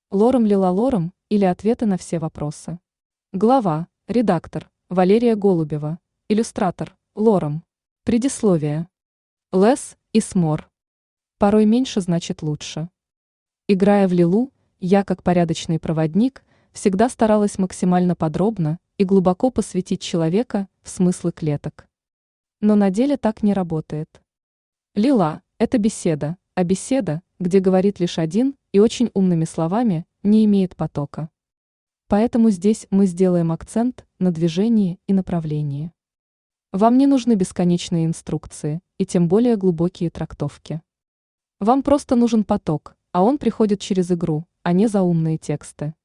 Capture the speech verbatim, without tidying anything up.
Лорем лила лорем или ответы на все вопросы. Глава, редактор, Валерия Голубева, иллюстратор, Лорем. Предисловие. Less is more. Порой меньше значит лучше. Играя в Лилу, я, как порядочный проводник, всегда старалась максимально подробно и глубоко посвятить человека в смыслы клеток. Но на деле так не работает. Лила – это беседа, а беседа, где говорит лишь один и очень умными словами, не имеет потока. Поэтому здесь мы сделаем акцент на движении и направлении. Вам не нужны бесконечные инструкции и тем более глубокие трактовки. Вам просто нужен поток, а он приходит через игру, а не заумные тексты.